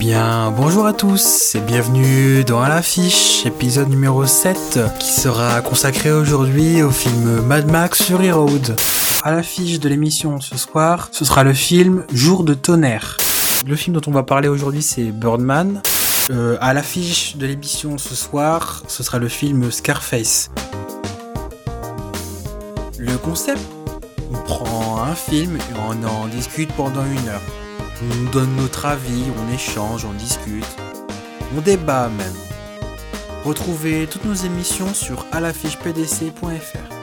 bien, bonjour à tous et bienvenue dans À l'affiche, épisode numéro 7, qui sera consacré aujourd'hui au film Mad Max Fury Road. À l'affiche de l'émission ce soir, ce sera le film Jour de tonnerre. Le film dont on va parler aujourd'hui, c'est Birdman. À l'affiche de l'émission ce soir, ce sera le film Scarface. Le concept, on prend un film et on en discute pendant 1 heure. On nous donne notre avis, on échange, on discute, on débat même. Retrouvez toutes nos émissions sur alaffichepdc.fr.